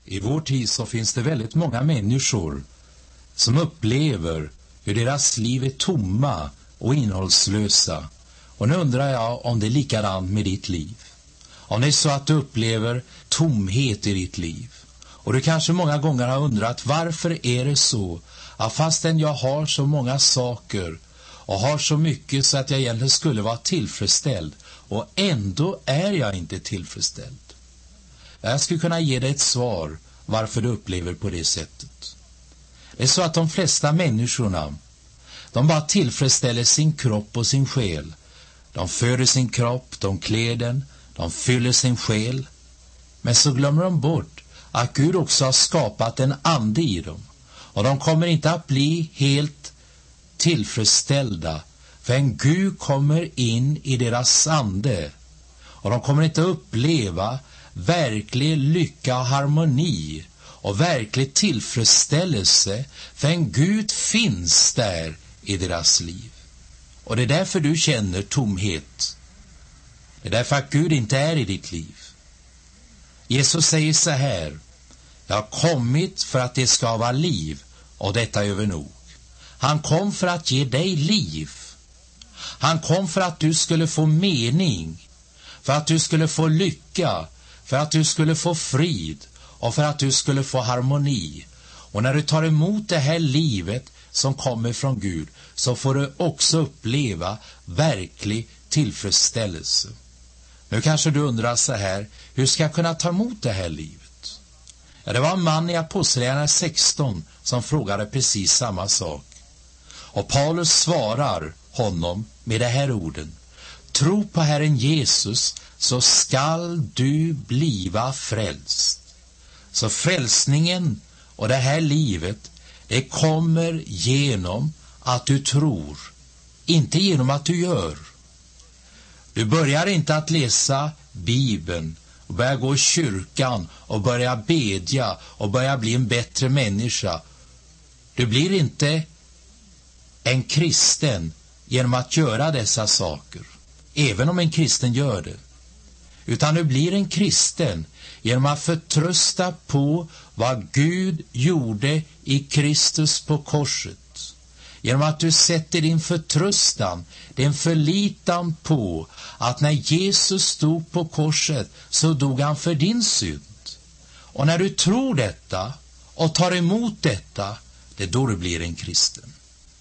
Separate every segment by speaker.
Speaker 1: I vår tid så finns det väldigt många människor som upplever hur deras liv är tomma och innehållslösa. Och nu undrar jag om det är likadant med ditt liv. Om det är så att du upplever tomhet i ditt liv. Och du kanske många gånger har undrat, varför är det så att fastän jag har så många saker och har så mycket så att jag egentligen skulle vara tillfredsställd, och ändå är jag inte tillfredsställd. Jag skulle kunna ge dig ett svar varför du upplever på det sättet. Det är så att de flesta människorna, de bara tillfredsställer sin kropp och sin själ. De föder sin kropp, de klär den, de fyller sin själ. Men så glömmer de bort att Gud också har skapat en ande i dem. Och de kommer inte att bli helt tillfredsställda förrän Gud kommer in i deras ande. Och de kommer inte att uppleva verklig lycka och harmoni och verklig tillfredsställelse förrän Gud finns där i deras liv. Och det är därför du känner tomhet. Det är därför att Gud inte är i ditt liv. Jesus säger så här: jag har kommit för att det ska vara liv, och detta över nog. Han kom för att ge dig liv. Han kom för att du skulle få mening, för att du skulle få lycka, för att du skulle få frid och för att du skulle få harmoni. Och när du tar emot det här livet som kommer från Gud, så får du också uppleva verklig tillfredsställelse. Nu kanske du undrar så här: hur ska jag kunna ta emot det här livet? Ja, det var en man i Apostlagärningarna 16 som frågade precis samma sak. Och Paulus svarar honom med det här orden: tro på Herren Jesus, så skall du bliva frälst. Så frälsningen och det här livet, det kommer genom att du tror, inte genom att du gör. Du börjar inte att läsa Bibeln och börja gå i kyrkan och börja bedja och börja bli en bättre människa. Du blir inte en kristen genom att göra dessa saker, även om en kristen gör det. Utan du blir en kristen genom att förtrösta på vad Gud gjorde i Kristus på korset. Genom att du sätter din förtröstan, din förlitan på att när Jesus stod på korset så dog han för din synd. Och när du tror detta och tar emot detta, det är då du blir en kristen.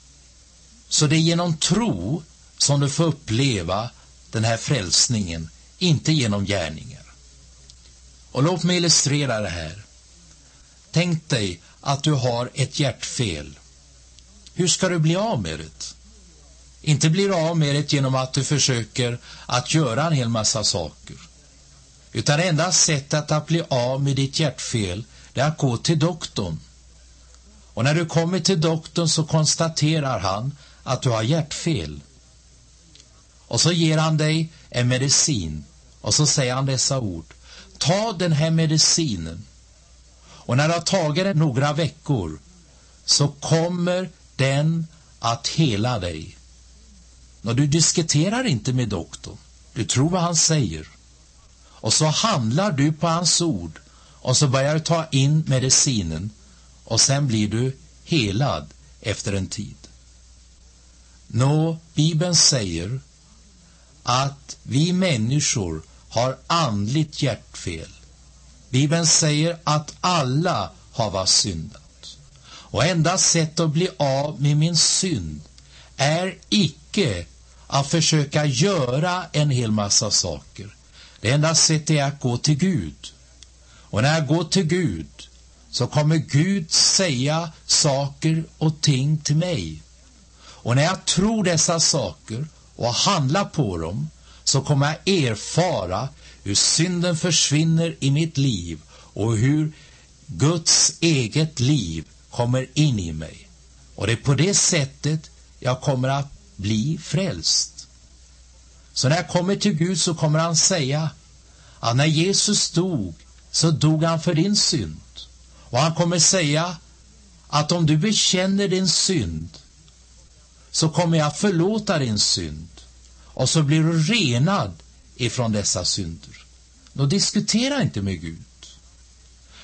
Speaker 1: Så det är genom tro som du får uppleva den här frälsningen, inte genom gärningar. Och låt mig illustrera det här. Tänk dig att du har ett hjärtfel. Hur ska du bli av med det? Inte blir du av med det genom att du försöker att göra en hel massa saker. Utan det enda sättet att bli av med ditt hjärtfel, det är att gå till doktorn. Och när du kommer till doktorn så konstaterar han att du har hjärtfel. Och så ger han dig en medicin. Och så säger han dessa ord: ta den här medicinen. Och när du har tagit den några veckor så kommer den att hela dig. Och du diskuterar inte med doktorn. Du tror vad han säger. Och så handlar du på hans ord. Och så börjar du ta in medicinen. Och sen blir du helad efter en tid. Bibeln säger att vi människor har andligt hjärtfel. Bibeln säger att alla har varit syndat. Och enda sätt att bli av med min synd är icke att försöka göra en hel massa saker. Det enda sättet är att gå till Gud. Och när jag går till Gud så kommer Gud säga saker och ting till mig. Och när jag tror dessa saker och handlar på dem, så kommer jag erfara hur synden försvinner i mitt liv och hur Guds eget liv kommer in i mig. Och det är på det sättet jag kommer att bli frälst. Så när jag kommer till Gud så kommer han säga att när Jesus dog så dog han för din synd. Och han kommer säga att om du bekänner din synd så kommer jag förlåta din synd. Och så blir du renad ifrån dessa synder. Då diskutera inte med Gud.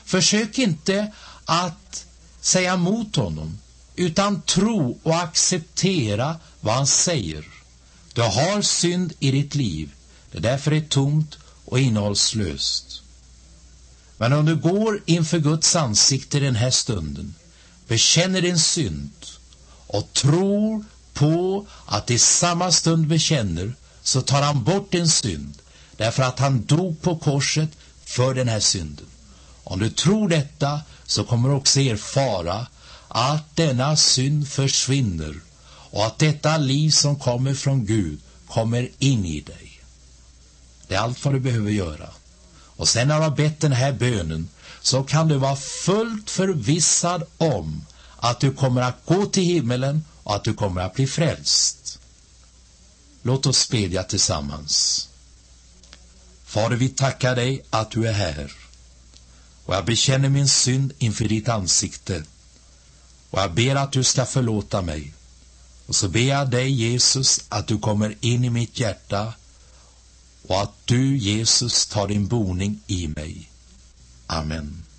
Speaker 1: Försök inte att säga emot honom, utan tro och acceptera vad han säger. Du har synd i ditt liv. Det är därför det är tomt och innehållslöst. Men om du går inför Guds ansikte den här stunden, bekänner din synd och tror på att i samma stund bekänner, så tar han bort din synd, därför att han dog på korset för den här synden. Om du tror detta, så kommer du också erfara att denna synd försvinner och att detta liv som kommer från Gud kommer in i dig. Det är allt vad du behöver göra. Och sen när du har bett den här bönen, så kan du vara fullt förvissad om att du kommer att gå till himmelen och att du kommer att bli frälst. Låt oss bedja tillsammans. Fader, vi tackar dig att du är här. Och jag bekänner min synd inför ditt ansikte. Och jag ber att du ska förlåta mig. Och så ber jag dig, Jesus, att du kommer in i mitt hjärta. Och att du, Jesus, tar din boning i mig. Amen.